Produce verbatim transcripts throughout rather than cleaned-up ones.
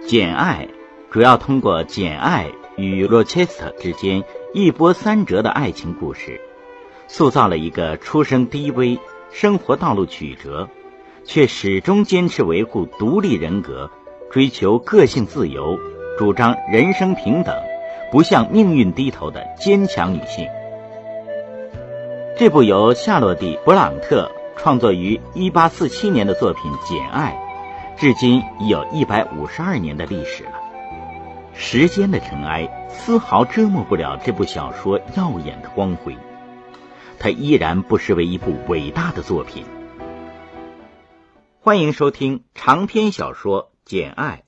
简爱主要通过简爱与罗切斯特之间一波三折的爱情故事，塑造了一个出身低微、生活道路曲折，却始终坚持维护独立人格、追求个性自由、主张人生平等、不向命运低头的坚强女性。这部由夏洛蒂·勃朗特创作于一八四七年的作品《简爱》，至今已有一百五十二年的历史了。时间的尘埃丝毫遮没不了这部小说耀眼的光辉，它依然不失为一部伟大的作品。欢迎收听长篇小说《简爱》。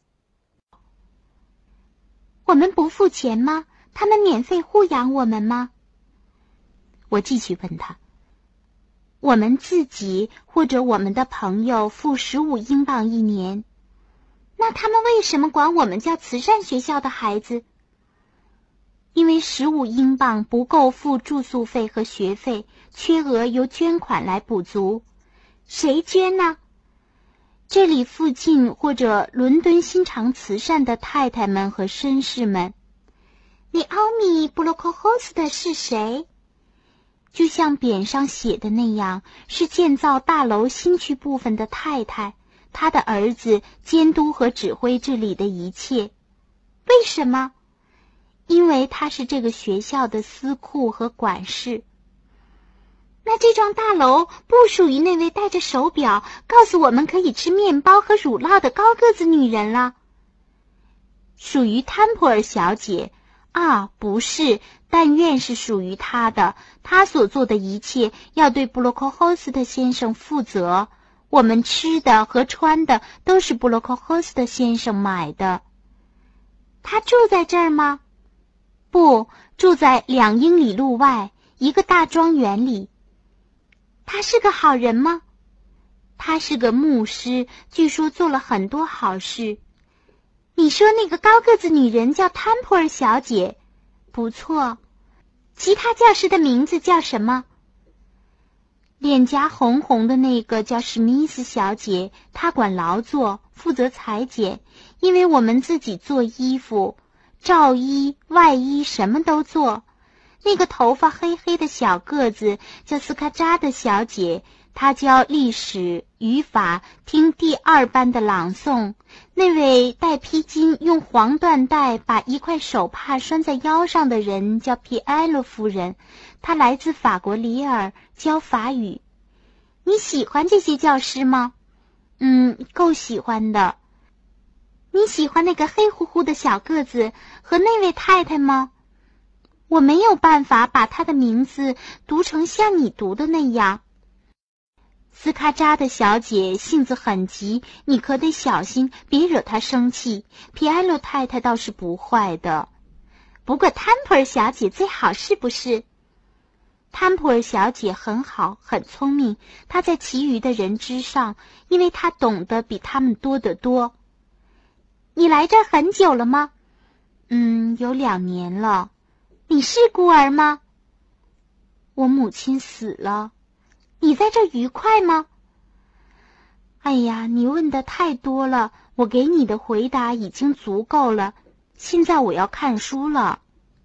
我们不付钱吗？他们免费护养我们吗？我继续问他。我们自己或者我们的朋友付十五英镑一年，那他们为什么管我们叫慈善学校的孩子？因为十五英镑不够付住宿费和学费，缺额由捐款来补足。谁捐呢？这里附近或者伦敦新肠慈善的太太们和绅士们。你奥米·布洛克霍斯特是谁？就像匾上写的那样，是建造大楼新区部分的太太，她的儿子监督和指挥这里的一切。为什么？因为他是这个学校的司库和管事。那这幢大楼不属于那位戴着手表告诉我们可以吃面包和乳酪的高个子女人了。属于坦普尔小姐啊，不是，但愿是属于她的。她所做的一切要对布洛克霍斯特先生负责。我们吃的和穿的都是布洛克霍斯特先生买的。他住在这儿吗？不，住在两英里路外一个大庄园里。他是个好人吗？他是个牧师，据说做了很多好事。你说那个高个子女人叫坦普尔小姐，不错。其他教师的名字叫什么？脸颊红红的那个叫史密斯小姐，她管劳作，负责裁剪，因为我们自己做衣服、罩衣、外衣什么都做。那个头发黑黑的小个子叫斯卡扎的小姐，她教历史、语法，听第二班的朗诵。那位戴披巾用黄缎带把一块手帕拴在腰上的人叫皮埃洛夫人，她来自法国里尔，教法语。你喜欢这些教师吗？嗯，够喜欢的。你喜欢那个黑乎乎的小个子和那位太太吗？我没有办法把她的名字读成像你读的那样。斯卡扎的小姐性子很急，你可得小心，别惹她生气。皮埃洛太太倒是不坏的，不过坦普尔小姐最好，是不是？坦普尔小姐很好，很聪明，她在其余的人之上，因为她懂得比他们多得多。你来这儿很久了吗？嗯，有两年了。你是孤儿吗？我母亲死了。你在这愉快吗？哎呀，你问的太多了，我给你的回答已经足够了。现在我要看书了。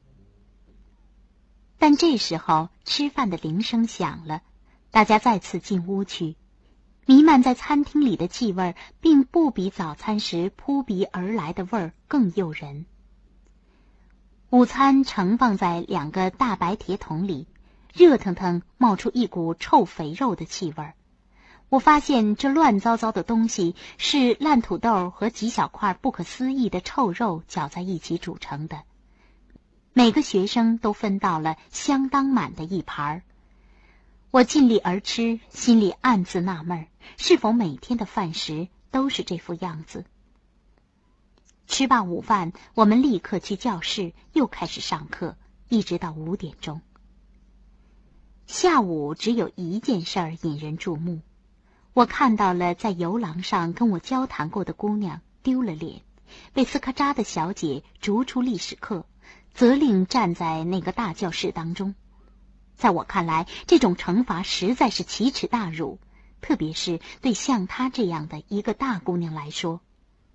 但这时候吃饭的铃声响了，大家再次进屋去。弥漫在餐厅里的气味并不比早餐时扑鼻而来的味儿更诱人。午餐盛放在两个大白铁桶里，热腾腾冒出一股臭肥肉的气味。我发现这乱糟糟的东西是烂土豆和几小块不可思议的臭肉搅在一起煮成的。每个学生都分到了相当满的一盘。我尽力而吃，心里暗自纳闷，是否每天的饭食都是这副样子。吃罢午饭，我们立刻去教室，又开始上课，一直到五点钟。下午只有一件事儿引人注目，我看到了在游廊上跟我交谈过的姑娘丢了脸，被斯卡扎的小姐逐出历史课，责令站在那个大教室当中。在我看来，这种惩罚实在是奇耻大辱，特别是对像她这样的一个大姑娘来说。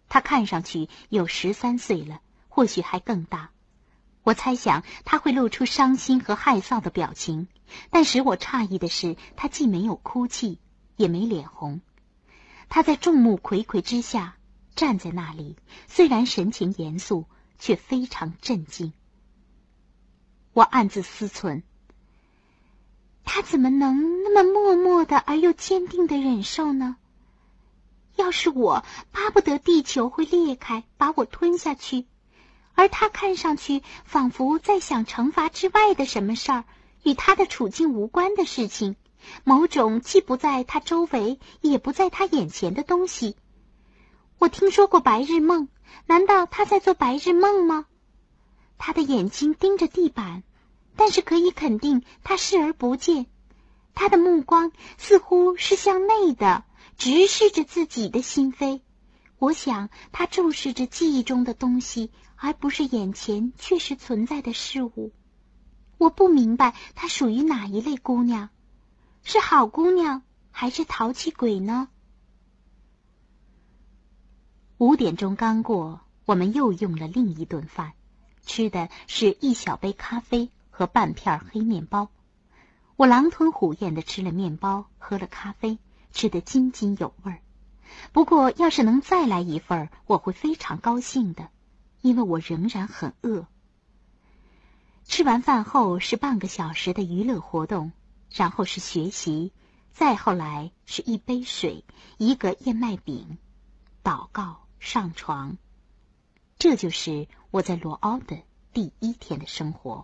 她看上去有十三岁了，或许还更大。我猜想她会露出伤心和害臊的表情，但使我诧异的是，她既没有哭泣，也没脸红。她在众目睽睽之下站在那里，虽然神情严肃，却非常镇静。我暗自思忖，她怎么能那么默默的而又坚定的忍受呢？要是我，巴不得地球会裂开，把我吞下去，而她看上去仿佛在想惩罚之外的什么事儿，与她的处境无关的事情，某种既不在她周围也不在她眼前的东西。我听说过白日梦，难道她在做白日梦吗？她的眼睛盯着地板，但是可以肯定她视而不见。她的目光似乎是向内的，直视着自己的心扉。我想她注视着记忆中的东西，而不是眼前确实存在的事物。我不明白她属于哪一类姑娘，是好姑娘还是淘气鬼呢？五点钟刚过，我们又用了另一顿饭，吃的是一小杯咖啡和半片黑面包。我狼吞虎咽地吃了面包，喝了咖啡，吃得津津有味。不过要是能再来一份，我会非常高兴的，因为我仍然很饿。吃完饭后是半个小时的娱乐活动，然后是学习，再后来是一杯水，一个燕麦饼，祷告，上床。这就是我在罗奥的第一天的生活。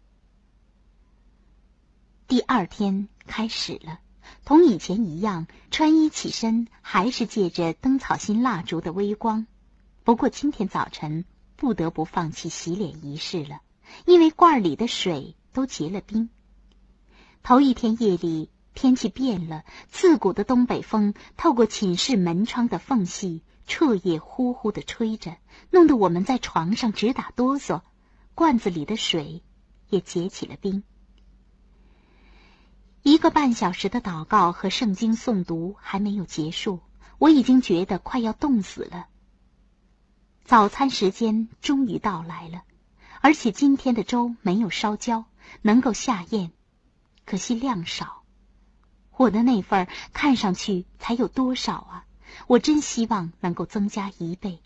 第二天开始了，同以前一样，穿衣起身还是借着灯草芯蜡烛的微光。不过今天早晨不得不放弃洗脸仪式了，因为罐里的水都结了冰。头一天夜里天气变了，刺骨的东北风透过寝室门窗的缝隙彻夜呼呼地吹着，弄得我们在床上直打哆嗦，罐子里的水也结起了冰。一个半小时的祷告和圣经诵读还没有结束，我已经觉得快要冻死了。早餐时间终于到来了，而且今天的粥没有烧焦，能够下咽，可惜量少。我的那份看上去才有多少啊？我真希望能够增加一倍。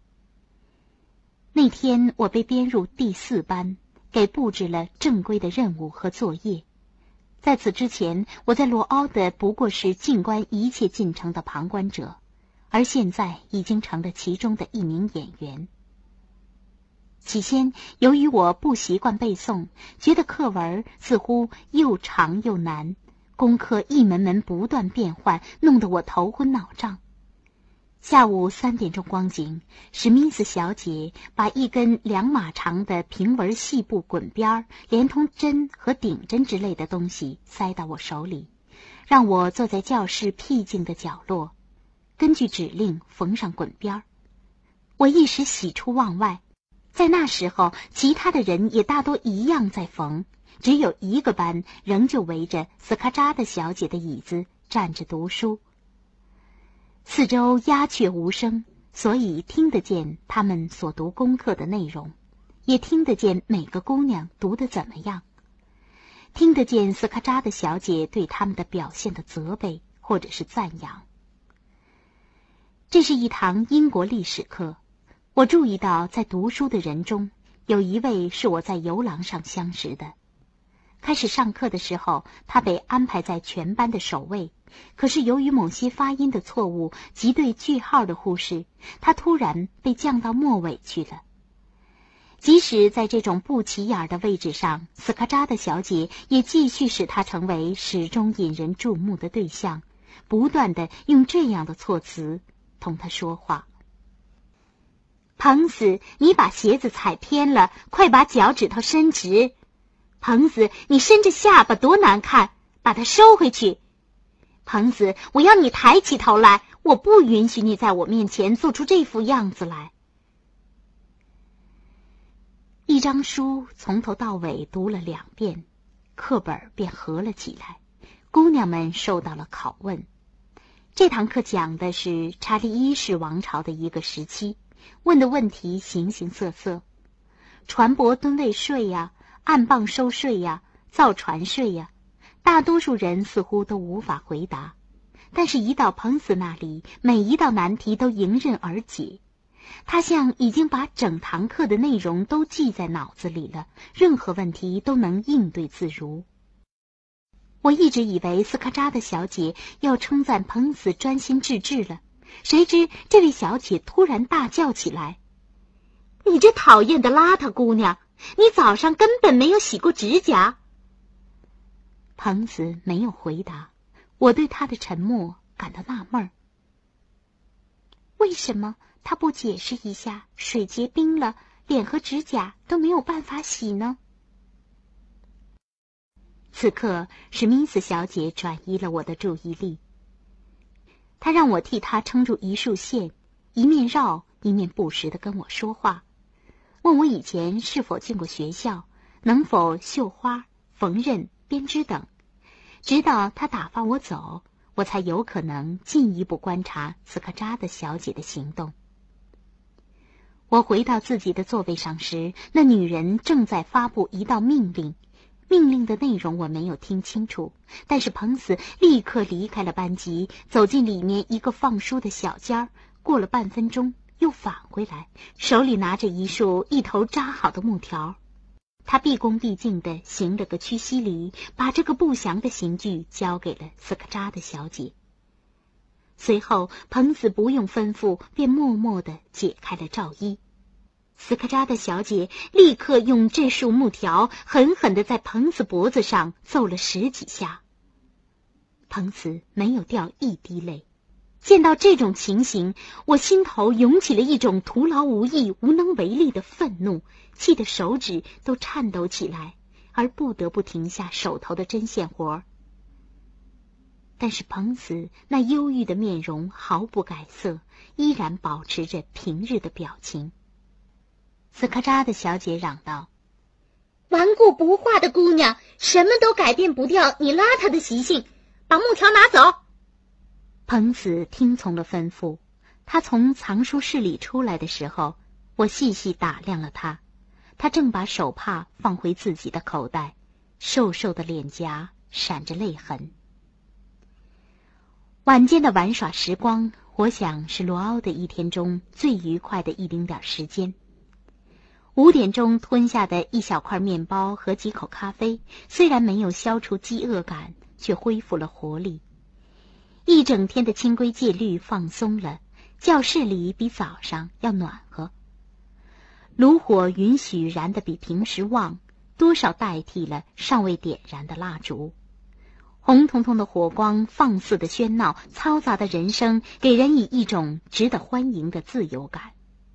那天我被编入第四班，给布置了正规的任务和作业。在此之前，我在罗奥的不过是静观一切进程的旁观者，而现在已经成了其中的一名演员。起先，由于我不习惯背诵，觉得课文似乎又长又难，功课一门门不断变换，弄得我头昏脑胀。下午三点钟光景，史密斯小姐把一根两码长的平纹细布滚边，连同针和顶针之类的东西塞到我手里，让我坐在教室僻静的角落，根据指令缝上滚边。我一时喜出望外，在那时候其他的人也大多一样在缝，只有一个班仍旧围着斯卡扎的小姐的椅子站着读书。四周鸦雀无声，所以听得见他们所读功课的内容，也听得见每个姑娘读得怎么样，听得见斯卡扎的小姐对他们的表现的责备或者是赞扬。这是一堂英国历史课，我注意到在读书的人中有一位是我在游廊上相识的。开始上课的时候，他被安排在全班的首位，可是由于某些发音的错误及对句号的忽视，他突然被降到末尾去了。即使在这种不起眼的位置上，斯卡扎的小姐也继续使他成为始终引人注目的对象，不断地用这样的措辞同他说话：彭斯，你把鞋子踩偏了，快把脚趾头伸直。彭子，你伸着下巴多难看，把它收回去。彭子，我要你抬起头来，我不允许你在我面前做出这副样子来。一张书从头到尾读了两遍，课本便合了起来，姑娘们受到了拷问。 这堂课讲的是查理一世王朝的一个时期，问的问题形形色色，船舶吨位税呀、岸磅收税呀、造船税呀，大多数人似乎都无法回答。但是一到彭斯那里，每一道难题都迎刃而解。他像已经把整堂课的内容都记在脑子里了，任何问题都能应对自如。我一直以为斯卡扎的小姐要称赞彭斯专心致志了，谁知这位小姐突然大叫起来：“你这讨厌的邋遢姑娘，你早上根本没有洗过指甲！”彭斯没有回答，我对他的沉默感到纳闷儿。为什么他不解释一下，水结冰了，脸和指甲都没有办法洗呢？此刻，史密斯小姐转移了我的注意力。她让我替她撑住一束线，一面绕，一面不时地跟我说话，问我以前是否进过学校，能否绣花、缝纫、编织等。直到她打发我走，我才有可能进一步观察斯卡扎的小姐的行动。我回到自己的座位上时，那女人正在发布一道命令。命令的内容我没有听清楚，但是彭斯立刻离开了班级，走进里面一个放书的小间儿，过了半分钟又返回来，手里拿着一束一头扎好的木条。他毕恭毕敬地行了个屈膝礼，把这个不祥的刑具交给了斯卡扎的小姐。随后彭斯不用吩咐，便默默地解开了罩衣。斯卡扎的小姐立刻用这束木条狠狠地在彭斯脖子上揍了十几下。彭斯没有掉一滴泪。见到这种情形，我心头涌起了一种徒劳无益、无能为力的愤怒，气得手指都颤抖起来，而不得不停下手头的针线活。但是彭斯那忧郁的面容毫不改色，依然保持着平日的表情。斯卡扎的小姐嚷道：“顽固不化的姑娘，什么都改变不掉你邋遢的习性，把木条拿走。”彭斯听从了吩咐。他从藏书室里出来的时候，我细细打量了他。他正把手帕放回自己的口袋，瘦瘦的脸颊闪着泪痕。晚间的玩耍时光，我想是罗奥的一天中最愉快的一丁点时间。五点钟吞下的一小块面包和几口咖啡，虽然没有消除饥饿感，却恢复了活力。一整天的清规戒律放松了，教室里比早上要暖和。炉火允许燃得比平时旺，多少代替了尚未点燃的蜡烛。红彤彤的火光，放肆的喧闹，嘈杂的人声，给人以一种值得欢迎的自由感。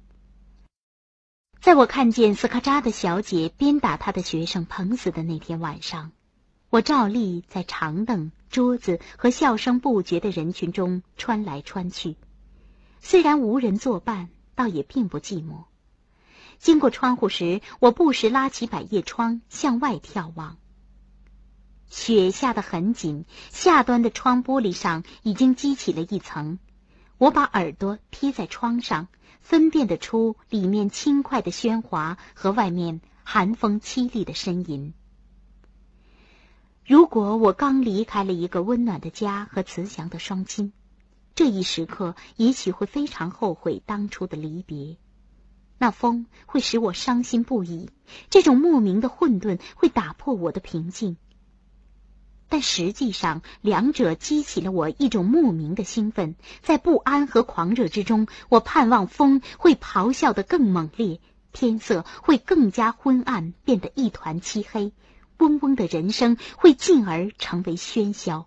在我看见斯卡扎的小姐鞭打她的学生彭斯的那天晚上，我照例在长凳、桌子和笑声不绝的人群中穿来穿去。虽然无人作伴，倒也并不寂寞。经过窗户时，我不时拉起百叶窗向外眺望。雪下得很紧，下端的窗玻璃上已经积起了一层。我把耳朵贴在窗上，分辨得出里面轻快的喧哗和外面寒风凄厉的呻吟。如果我刚离开了一个温暖的家和慈祥的双亲，这一时刻也许会非常后悔当初的离别。那风会使我伤心不已，这种莫名的混沌会打破我的平静。但实际上，两者激起了我一种莫名的兴奋，在不安和狂热之中，我盼望风会咆哮得更猛烈，天色会更加昏暗，变得一团漆黑，嗡嗡的人声会进而成为喧嚣。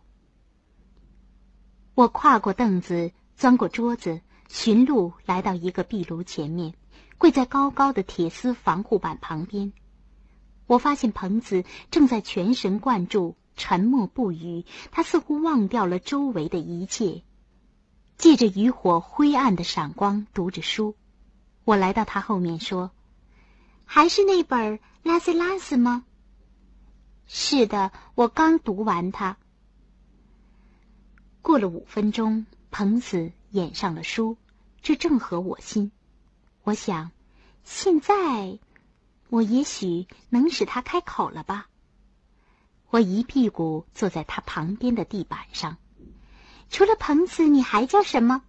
我跨过凳子，钻过桌子，寻路来到一个壁炉前面，跪在高高的铁丝防护板旁边。我发现彭子正在全神贯注，沉默不语，他似乎忘掉了周围的一切，借着渔火灰暗的闪光读着书。我来到他后面说：“还是那本拉斯拉斯吗？”“是的，我刚读完它。”过了五分钟， 彭子演上了书，这正合我心。我想，现在我也许能使他开口了吧。我一屁股坐在他旁边的地板上。除了彭子，你还叫什么？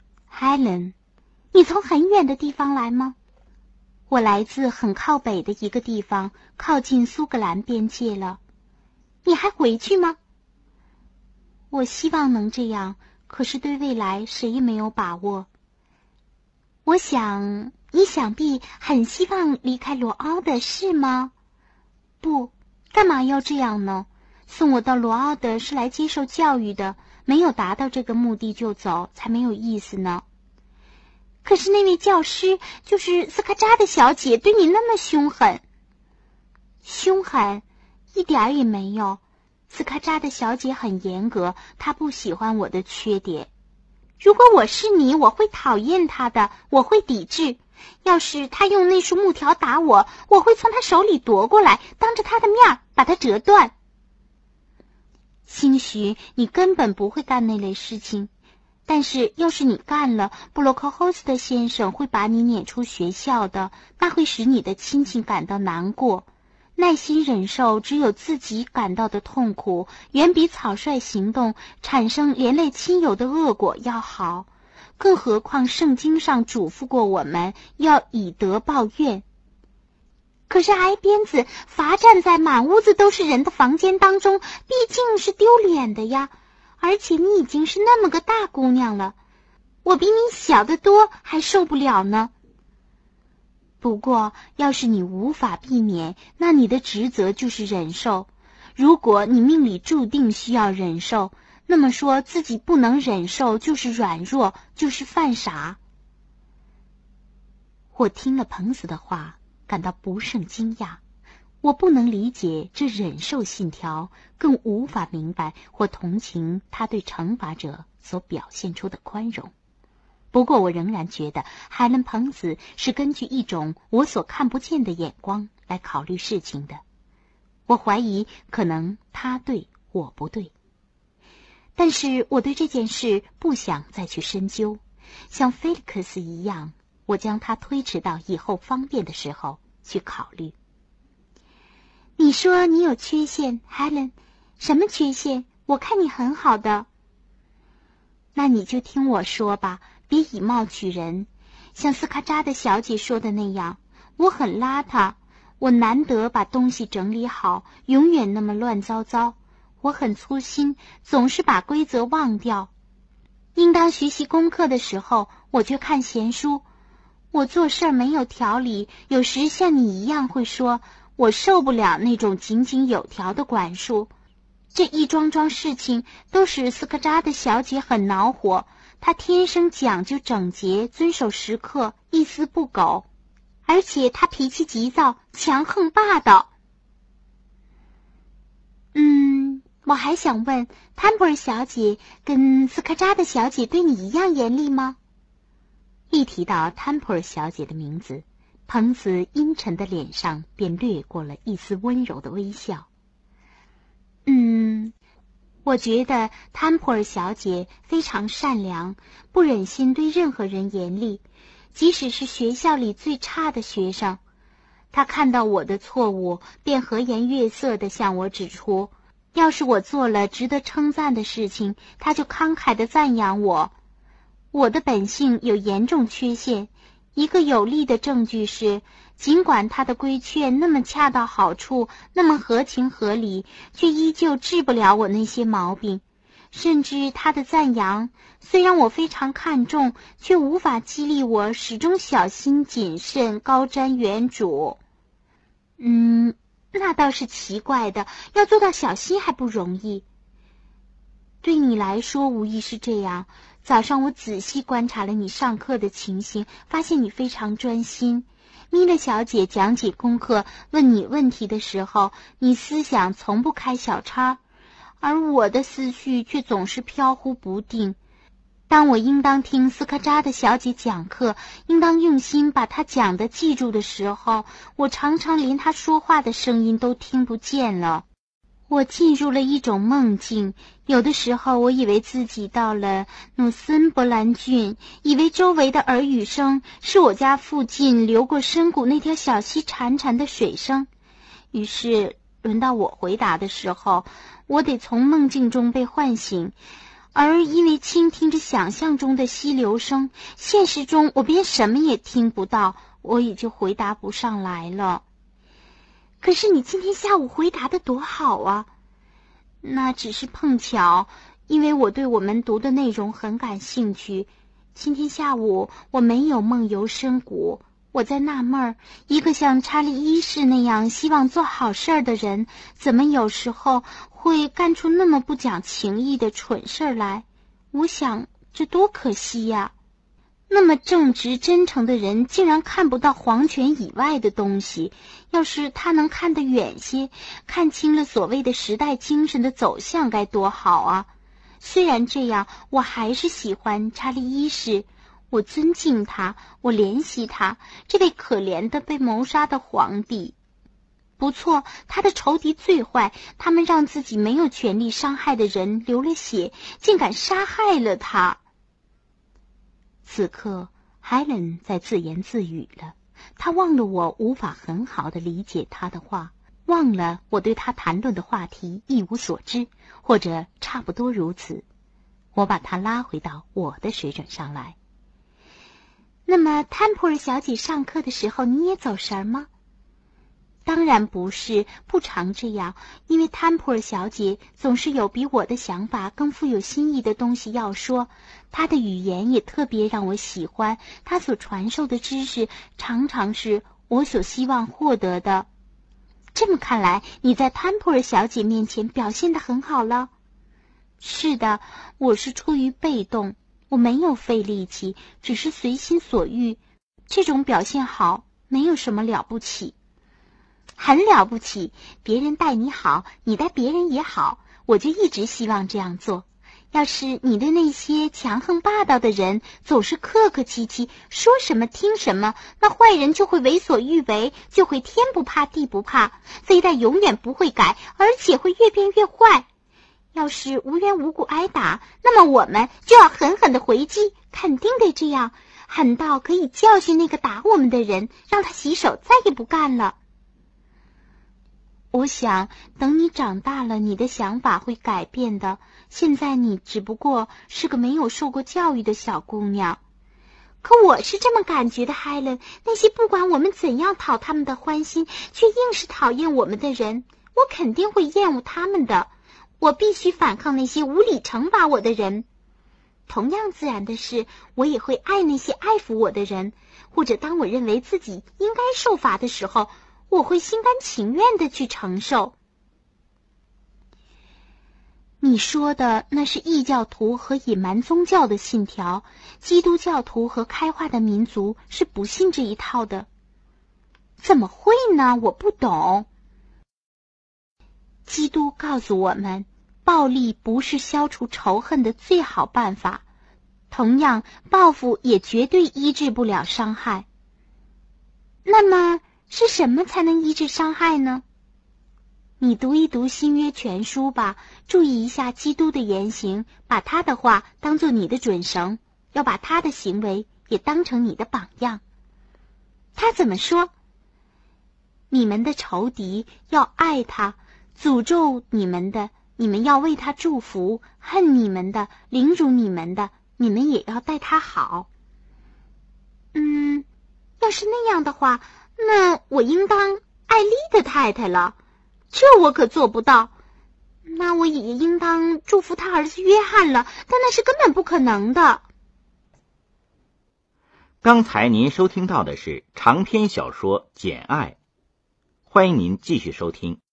Helen。 你从很远的地方来吗？我来自很靠北的一个地方，靠近苏格兰边界了。你还回去吗？我希望能这样，可是对未来谁也没有把握。我想，你想必很希望离开罗奥的，是吗？不，干嘛要这样呢？送我到罗奥的是来接受教育的，没有达到这个目的就走，才没有意思呢。可是那位教师，就是斯卡扎的小姐，对你那么凶狠。凶狠？一点儿也没有。斯卡扎的小姐很严格，她不喜欢我的缺点。如果我是你，我会讨厌她的，我会抵制。要是她用那束木条打我，我会从她手里夺过来，当着她的面把它折断。兴许你根本不会干那类事情。但是要是你干了，布洛克霍斯特先生会把你撵出学校的，那会使你的亲戚感到难过。耐心忍受只有自己感到的痛苦，远比草率行动产生连累亲友的恶果要好。更何况圣经上嘱咐过我们要以德报怨。可是挨鞭子罚站在满屋子都是人的房间当中，毕竟是丢脸的呀。而且你已经是那么个大姑娘了，我比你小得多，还受不了呢。不过要是你无法避免，那你的职责就是忍受。如果你命里注定需要忍受，那么说自己不能忍受就是软弱，就是犯傻。我听了彭子的话，感到不胜惊讶。我不能理解这忍受信条，更无法明白或同情他对惩罚者所表现出的宽容。不过我仍然觉得海伦彭子是根据一种我所看不见的眼光来考虑事情的。我怀疑可能他对，我不对。但是我对这件事不想再去深究，像菲利克斯一样，我将它推迟到以后方便的时候去考虑。你说你有缺陷 Helen， 什么缺陷？我看你很好的。那你就听我说吧，别以貌取人。像斯卡扎的小姐说的那样，我很邋遢，我难得把东西整理好，永远那么乱糟糟。我很粗心，总是把规则忘掉。应当学习功课的时候，我却看闲书。我做事没有条理，有时像你一样会说，我受不了那种井井有条的管束。这一桩桩事情都使斯科扎的小姐很恼火，她天生讲究整洁，遵守时刻，一丝不苟，而且她脾气急躁，强横霸道。嗯，我还想问，坦普尔小姐跟斯科扎的小姐对你一样严厉吗？一提到坦普尔小姐的名字，彭子阴沉的脸上便掠过了一丝温柔的微笑。嗯，我觉得坦普尔小姐非常善良，不忍心对任何人严厉，即使是学校里最差的学生。她看到我的错误，便和颜悦色地向我指出，要是我做了值得称赞的事情，她就慷慨地赞扬我。我的本性有严重缺陷，一个有力的证据是，尽管他的规劝那么恰到好处，那么合情合理，却依旧治不了我那些毛病。甚至他的赞扬，虽然我非常看重，却无法激励我始终小心谨慎，高瞻远瞩。嗯，那倒是奇怪的，要做到小心还不容易。对你来说无疑是这样。早上我仔细观察了你上课的情形，发现你非常专心。米勒小姐讲解功课，问你问题的时候，你思想从不开小差，而我的思绪却总是飘忽不定。当我应当听斯科扎的小姐讲课，应当用心把她讲的记住的时候，我常常连她说话的声音都听不见了。 我进入了一种梦境，有的时候我以为自己到了努森伯兰郡，以为周围的耳语声是我家附近流过深谷那条小溪潺潺的水声。于是轮到我回答的时候，我得从梦境中被唤醒，而因为倾听着想象中的溪流声，现实中我便什么也听不到，我也就回答不上来了。可是你今天下午回答的多好啊！那只是碰巧，因为我对我们读的内容很感兴趣。今天下午我没有梦游深谷，我在纳闷儿，一个像查理一世那样希望做好事儿的人，怎么有时候会干出那么不讲情义的蠢事来？我想，这多可惜呀！那么正直真诚的人竟然看不到黄泉以外的东西，要是他能看得远些，看清了所谓的时代精神的走向该多好啊！虽然这样，我还是喜欢查理一世，我尊敬他，我怜惜他，这位可怜的被谋杀的皇帝。不错，他的仇敌最坏，他们让自己没有权利伤害的人流了血，竟敢杀害了他。此刻海伦在自言自语了，他忘了我无法很好地理解他的话，忘了我对他谈论的话题一无所知，或者差不多如此。我把他拉回到我的水准上来。那么坦普尔小姐上课的时候你也走神吗？当然不是，不常这样，因为坦普尔小姐总是有比我的想法更富有新意的东西要说，她的语言也特别让我喜欢，她所传授的知识常常是我所希望获得的。这么看来，你在坦普尔小姐面前表现得很好了。是的，我是出于被动，我没有费力气，只是随心所欲，这种表现好，没有什么了不起。很了不起，别人待你好，你待别人也好，我就一直希望这样做。要是你对那些强横霸道的人总是客客气气，说什么听什么，那坏人就会为所欲为，就会天不怕地不怕，非但永远不会改，而且会越变越坏。要是无缘无故挨打，那么我们就要狠狠地回击，肯定得这样，狠到可以教训那个打我们的人，让他洗手再也不干了。我想等你长大了，你的想法会改变的。现在你只不过是个没有受过教育的小姑娘。可我是这么感觉的，海伦，那些不管我们怎样讨他们的欢心，却硬是讨厌我们的人，我肯定会厌恶他们的。我必须反抗那些无理惩罚我的人。同样自然的是，我也会爱那些爱抚我的人，或者当我认为自己应该受罚的时候，我会心甘情愿地去承受。你说的那是异教徒和隐瞒宗教的信条，基督教徒和开化的民族是不信这一套的。怎么会呢？我不懂。基督告诉我们，暴力不是消除仇恨的最好办法，同样，报复也绝对医治不了伤害。那么是什么才能医治伤害呢？你读一读新约全书吧，注意一下基督的言行，把他的话当作你的准绳，要把他的行为也当成你的榜样。他怎么说？你们的仇敌要爱他，诅咒你们的，你们要为他祝福，恨你们的，凌辱你们的，你们也要待他好。嗯，要是那样的话，那我应当爱丽的太太了，这我可做不到。那我也应当祝福他儿子约翰了，但那是根本不可能的。 刚才您收听到的是长篇小说《简爱》，欢迎您继续收听。